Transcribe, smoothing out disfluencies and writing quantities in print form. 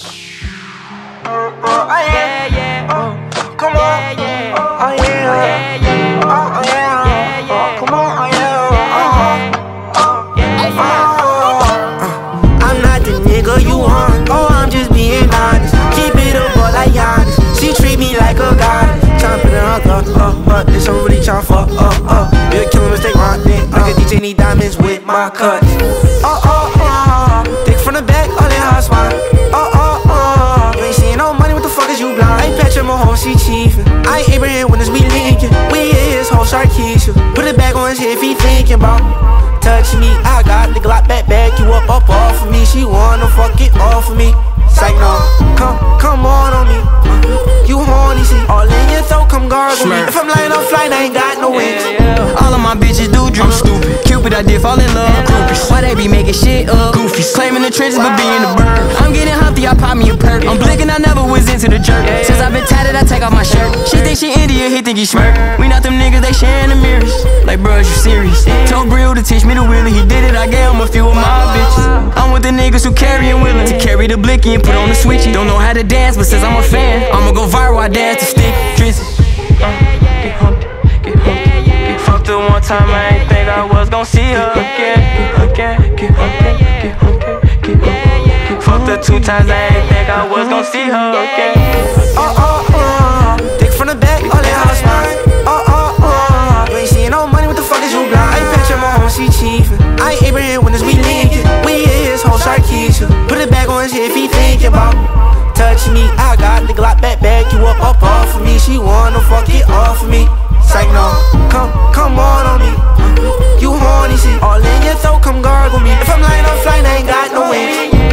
Yeah, yeah. Come on. Yeah, Oh yeah. yeah. Oh yeah. Come on. Oh yeah. I'm not the nigga you want. Oh, I'm just being honest. Keep it up, boy, like Giannis. She treat me like a god. Tryna put it on the this I'm really tryna fuck you're a killer mistake, right then. Like a DJ need diamonds with my cuts. Dick from the back, all in hot spot. You ain't seeing no money, what the fuck is you blind? I ain't Patrick Mahomes, she chiefin'. I ain't Abraham Winners, we linkin'. We hit his whole Sharkeisha. Put it back on his head if he thinking about touch me. I got the Glock back you up off of me. She wanna fuck it off of me. Psych no, come on me. You horny, see, all in your throat, come gargle me. If I'm lying on flight, I ain't got no wings. All of my bitches do drugs. I'm stupid. Cupid, I did fall in love. Groupies. Why they be making shit up? Goofies. Claiming the trenches, but being the bird. I'm getting humpty, I pop me a perk. I'm blinking, I never was into the jerk. Since I've been tatted, I take off my shirt. She think she India, he think he smirk. We not them niggas, they sharing the mirrors. Like, bruh, you serious? Told Brill to teach me the wheelie. He did it, I gave him a few of my bitches. I'm with the niggas who carry and willing to carry the blicky and put on the switchy. Don't know how to dance, but since I'm a fan, I'ma go viral, I dance to stick. Drizzy. Get humped, get humped, get fucked up one time, I ain't think I was gon' see her again. Get fucked up 2 times, I ain't think I was gon' see her again. Dick from the back, all in hot spot. You ain't seeing no money, what the fuck is you blind? I ain't Patrick Mahomes, she chiefin'. I ain't Abraham Winners, we linkin'. We hit his whole Sharkeisha. Put it back on his head if he thinking about touch me. I got the Glock back you up off of me. She wanna fuck it off of me. Psych no, come on me. You horny, see, all in your throat, come gargle me. If I'm lying on flight, I ain't got no wings.